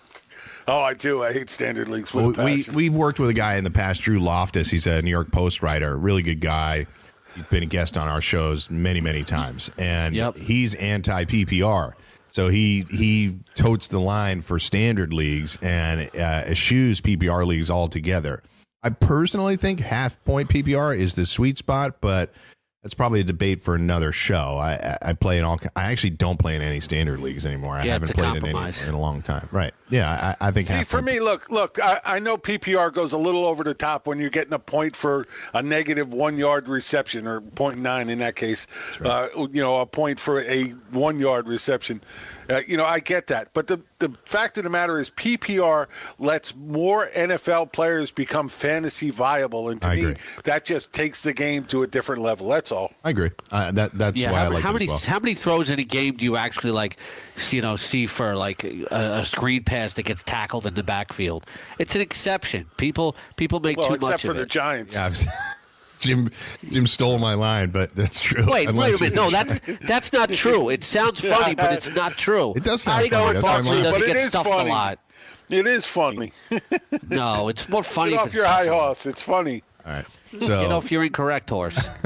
Oh, I do. I hate standard leagues with Well, a we passion. we've worked with a guy in the past, Drew Loftus. He's a New York Post writer, really good guy. He's been a guest on our shows many, many times, and Yep. he's anti-P P R. So he he totes the line for standard leagues and uh, eschews P P R leagues altogether. I personally think half point P P R is the sweet spot, but that's probably a debate for another show. I, I play in all. I actually don't play in any standard leagues anymore. I Yeah, haven't it's a played in any compromise. in a long time. Right? Yeah, I, I think. See, half for point- me, look, look, I, I know P P R goes a little over the top when you're getting a point for a negative one-yard reception, or point nine in that case. Right. Uh, you know, a point for a one-yard reception. Uh, you know, I get that. But the, the fact of the matter is P P R lets more N F L players become fantasy viable. And to I me, agree. that just takes the game to a different level. That's all. I agree. Uh, that that's Yeah, why how, I like how it many as well. how many throws in a game do you actually like, you know, see for like a, a screen pass that gets tackled in the backfield? It's an exception. People people make Well, too except much for of the it. Giants. Yeah, I've- Jim Jim stole my line, but that's true. Wait, Unless wait a minute. you- No, that's that's not true. It sounds funny, but it's not true. It does sound I know funny. it That's why I'm Barkley laughing. doesn't But it get is stuffed funny. a lot. It is funny. No, it's more funny. Get if off it's your high tough. horse. It's funny. All right. Get So off your incorrect horse.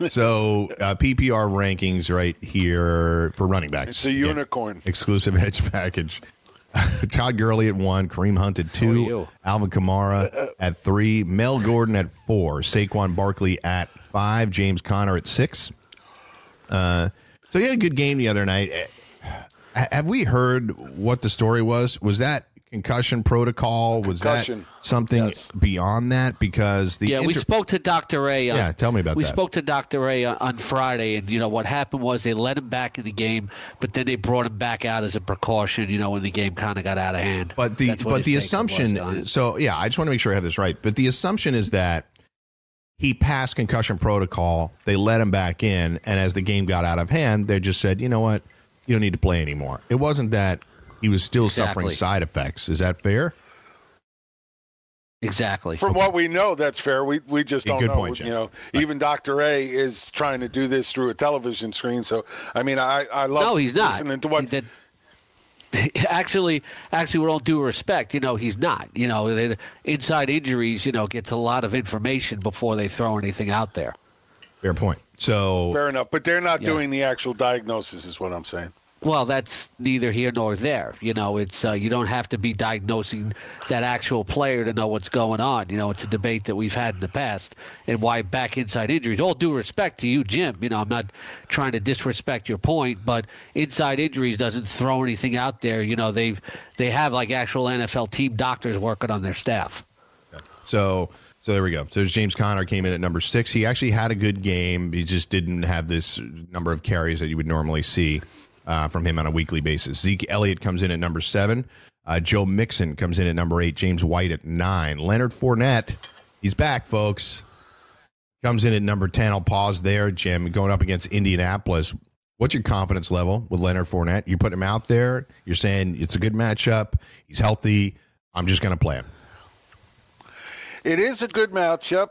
so uh, P P R rankings right here for running backs. It's a Again, unicorn. exclusive Edge package. Todd Gurley at one, Kareem Hunt at two, you. Alvin Kamara at three, Mel Gordon at four, Saquon Barkley at five, James Conner at six. Uh, so he had a good game the other night. Uh, Have we heard what the story was? Was that concussion protocol? Was Concussion. that something Yes. beyond that? Because the Yeah, we inter- spoke to Doctor Ray. On, Yeah, tell me about we that. We spoke to Doctor Ray on, on Friday, and you know what happened was they let him back in the game, but then they brought him back out as a precaution. You know, when the game kind of got out of hand. But the That's what but his the take was assumption, on it. so yeah, I just want to make sure I have this right. But the assumption is that he passed concussion protocol. They let him back in, and as the game got out of hand, they just said, you know what, you don't need to play anymore. It wasn't that he was still suffering Exactly. side effects. Is that fair? Exactly. From what we know, that's fair. We we just Yeah, don't good know. point, Jim. You know, even Doctor A is trying to do this through a television screen. So, I mean, I I love No, he's not. listening to what. He did- actually, actually, with all due respect, you know, he's not. You know, the inside injuries, you know, gets a lot of information before they throw anything out there. Fair point. So fair enough, but they're not Yeah. doing the actual diagnosis, is what I'm saying. Well, that's neither here nor there. You know, it's uh, you don't have to be diagnosing that actual player to know what's going on. You know, it's a debate that we've had in the past, and why back inside injuries. All due respect to you, Jim. You know, I'm not trying to disrespect your point, but inside injuries doesn't throw anything out there. You know, they've they have like actual N F L team doctors working on their staff. So, so there we go. So James Conner came in at number six. He actually had a good game. He just didn't have this number of carries that you would normally see uh, from him on a weekly basis. Zeke Elliott comes in at number seven. Uh, Joe Mixon comes in at number eight. James White at nine. Leonard Fournette, he's back, folks. Comes in at number ten. I'll pause there, Jim. Going up against Indianapolis. What's your confidence level with Leonard Fournette? You put him out there. You're saying it's a good matchup. He's healthy. I'm just going to play him. It is a good matchup.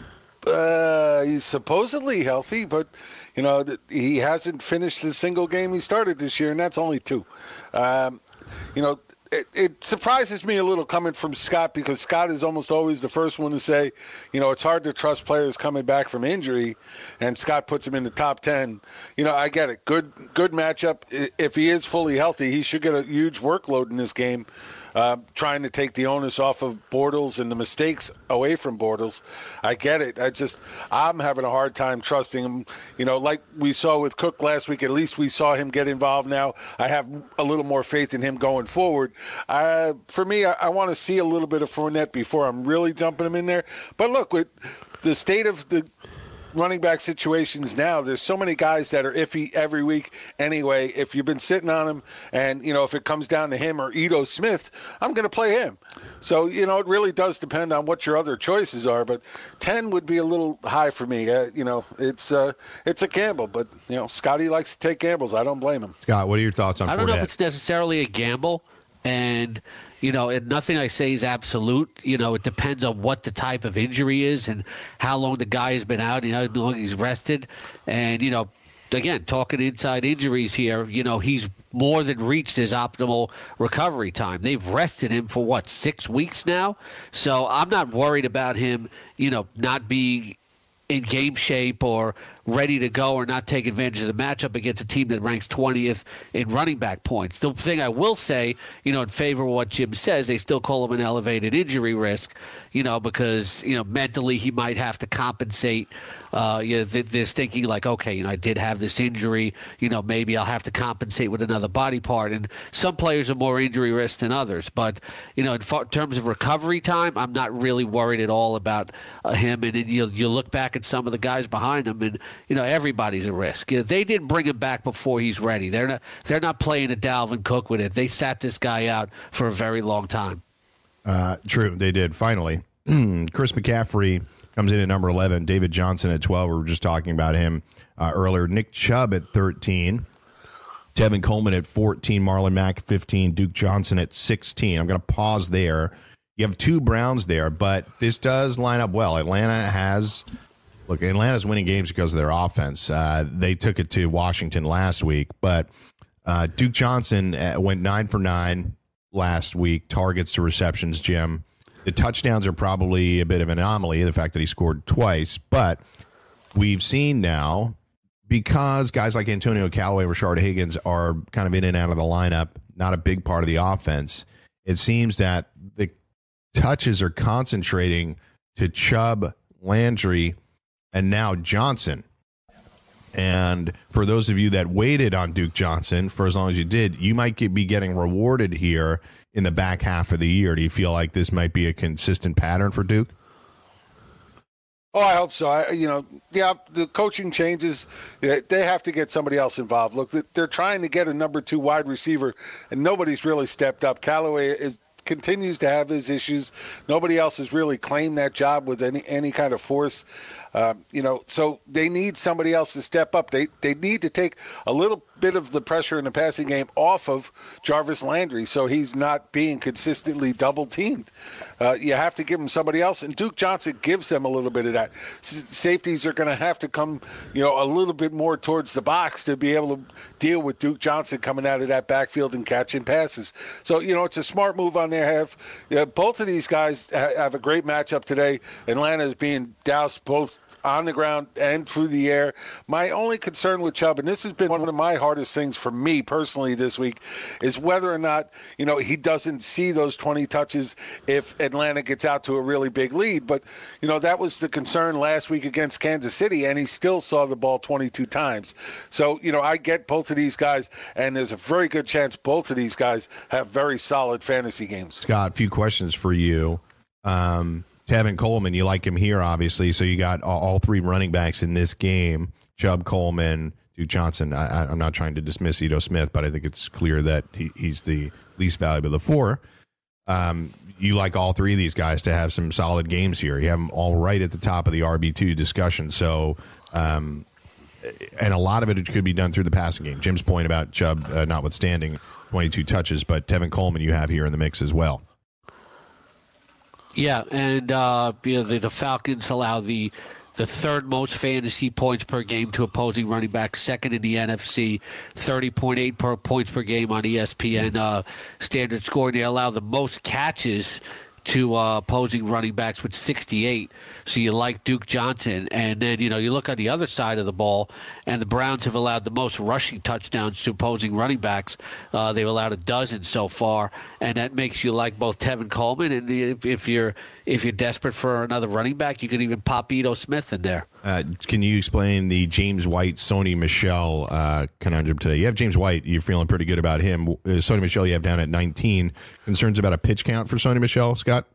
Uh, he's supposedly healthy, but, you know, he hasn't finished the single game he started this year, and that's only two. Um, you know, it, it surprises me a little coming from Scott, because Scott is almost always the first one to say, you know, it's hard to trust players coming back from injury, and Scott puts him in the top ten. You know, I get it. Good, good matchup. If he is fully healthy, he should get a huge workload in this game. Uh, trying to take the onus off of Bortles and the mistakes away from Bortles. I get it. I just, I'm having a hard time trusting him. You know, like we saw with Cook last week, at least we saw him get involved now. I have a little more faith in him going forward. Uh, for me, I, I want to see a little bit of Fournette before I'm really dumping him in there. But look, with the state of the running back situations now, there's so many guys that are iffy every week anyway. If you've been sitting on him, and, you know, if it comes down to him or Ito Smith, I'm going to play him. So, you know, it really does depend on what your other choices are, but ten would be a little high for me. Uh, you know, it's uh, it's a gamble, but, you know, Scotty likes to take gambles. I don't blame him. Scott, what are your thoughts on Fournette? I don't know if it's necessarily a gamble, and you know, and nothing I say is absolute. You know, it depends on what the type of injury is and how long the guy has been out, you know, how long he's rested. And, you know, again, talking inside injuries here, you know, he's more than reached his optimal recovery time. They've rested him for, what, six weeks now? So I'm not worried about him, you know, not being in game shape or ready to go or not take advantage of the matchup against a team that ranks twentieth in running back points. The thing I will say, you know, in favor of what Jim says, they still call him an elevated injury risk, you know, because, you know, mentally he might have to compensate. Uh, you know, they're thinking like, okay, you know, I did have this injury, you know, maybe I'll have to compensate with another body part. And some players are more injury risk than others. But, you know, in far, terms of recovery time, I'm not really worried at all about uh, him. And then you you look back at some of the guys behind him, and, you know, everybody's a risk. You know, they didn't bring him back before he's ready. They're not, they're not playing a Dalvin Cook with it. They sat this guy out for a very long time. Uh, true, they did, finally. Chris McCaffrey comes in at number eleven. David Johnson at twelve. We were just talking about him uh, earlier. Nick Chubb at thirteen. Tevin Coleman at fourteen. Marlon Mack at fifteen. Duke Johnson at sixteen. I'm going to pause there. You have two Browns there, but this does line up well. Atlanta has... Look, Atlanta's winning games because of their offense. Uh, they took it to Washington last week, but uh, Duke Johnson went nine for nine last week. Targets to receptions, Jim. The touchdowns are probably a bit of an anomaly, the fact that he scored twice. But we've seen now, because guys like Antonio Callaway, Rashard Higgins are kind of in and out of the lineup, not a big part of the offense, it seems that the touches are concentrating to Chubb, Landry, and now Johnson. And for those of you that waited on Duke Johnson for as long as you did, you might get, be getting rewarded here in the back half of the year. Do you feel like this might be a consistent pattern for Duke? Oh, I hope so. I, you know, yeah, the coaching changes. They have to get somebody else involved. Look, they're trying to get a number two wide receiver, and nobody's really stepped up. Callaway is continues to have his issues. Nobody else has really claimed that job with any any kind of force. Uh, you know, so they need somebody else to step up. They they need to take a little bit of the pressure in the passing game off of Jarvis Landry, so he's not being consistently double teamed. Uh, you have to give him somebody else, and Duke Johnson gives them a little bit of that. S- safeties are going to have to come, you know, a little bit more towards the box to be able to deal with Duke Johnson coming out of that backfield and catching passes. So, you know, it's a smart move on their half. Yeah, both of these guys ha- have a great matchup today. Atlanta is being doused both on the ground and through the air. My only concern with Chubb, and this has been one of my hardest things for me personally this week, is whether or not, you know, he doesn't see those twenty touches if Atlanta gets out to a really big lead. But, you know, that was the concern last week against Kansas City, and he still saw the ball twenty-two times. So, you know, I get both of these guys, and there's a very good chance both of these guys have very solid fantasy games. Scott, a few questions for you. Um, Tevin Coleman, you like him here, obviously. So you got all, all three running backs in this game, Chubb, Coleman, Duke Johnson. I, I'm not trying to dismiss Ito Smith, but I think it's clear that he, he's the least valuable of the four. Um, you like all three of these guys to have some solid games here. You have them all right at the top of the R B two discussion. So, um, and a lot of it could be done through the passing game. Jim's point about Chubb uh, notwithstanding twenty-two touches, but Tevin Coleman you have here in the mix as well. Yeah, and uh, you know, the, the Falcons allow the the third most fantasy points per game to opposing running backs, second in the N F C, thirty point eight per points per game on E S P N uh, standard scoring. They allow the most catches to uh, opposing running backs with sixty-eight. So you like Duke Johnson. And then, you know, you look on the other side of the ball, and the Browns have allowed the most rushing touchdowns to opposing running backs. Uh, they've allowed a dozen so far, and that makes you like both Tevin Coleman, and if, if you're if you're desperate for another running back, you can even pop Ito Smith in there. Uh, can you explain the James White, Sony Michel uh, conundrum today? You have James White. You're feeling pretty good about him. Uh, Sony Michel you have down at nineteen. Concerns about a pitch count for Sony Michel, Scott?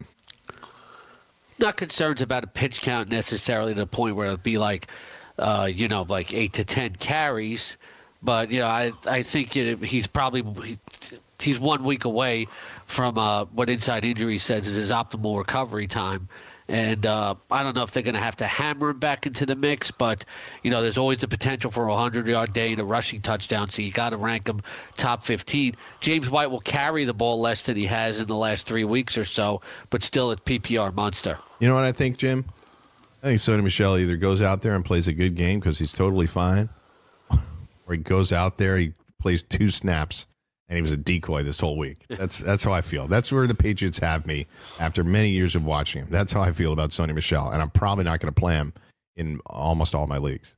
Not concerns about a pitch count necessarily to the point where it'd be like, uh, you know, like eight to ten carries. But, you know, I I think it, he's probably he, he's one week away from uh, what Inside Injury says is his optimal recovery time. And uh, I don't know if they're going to have to hammer him back into the mix, but, you know, there's always the potential for a hundred-yard day and a rushing touchdown, so you got to rank him top fifteen. James White will carry the ball less than he has in the last three weeks or so, but still a P P R monster. You know what I think, Jim? I think Sony Michel either goes out there and plays a good game because he's totally fine, or he goes out there, he plays two snaps, and he was a decoy this whole week. That's that's how I feel. That's where the Patriots have me after many years of watching him. That's how I feel about Sony Michel, and I'm probably not going to play him in almost all my leagues.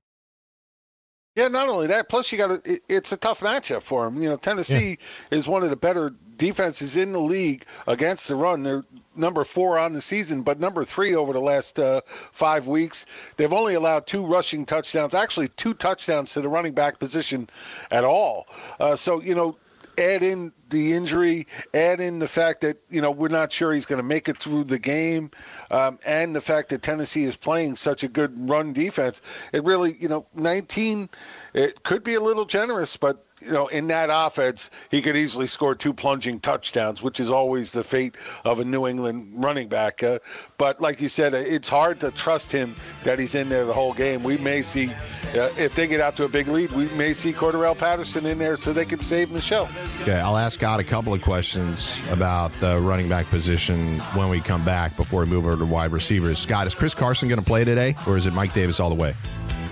Yeah, not only that, plus you got to, it, it's a tough matchup for him. You know, Tennessee yeah. is one of the better defenses in the league against the run. They're number four on the season, but number three over the last uh, five weeks. They've only allowed two rushing touchdowns, actually two touchdowns to the running back position at all. Uh, so, you know, add in the injury, add in the fact that, you know, we're not sure he's going to make it through the game, um, and the fact that Tennessee is playing such a good run defense. It really, you know, nineteen, it could be a little generous, but, you know, in that offense, he could easily score two plunging touchdowns, which is always the fate of a New England running back. Uh, but like you said, it's hard to trust him that he's in there the whole game. We may see, uh, if they get out to a big lead, we may see Cordarrelle Patterson in there so they can save Michel. Okay, I'll ask Scott a couple of questions about the running back position when we come back before we move over to wide receivers. Scott, is Chris Carson going to play today, or is it Mike Davis all the way?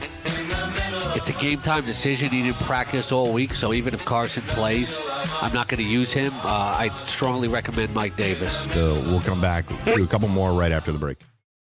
It's a game-time decision. He didn't practice all week, so even if Carson plays, I'm not going to use him. Uh, I strongly recommend Mike Davis. So we'll come back, do a couple more right after the break.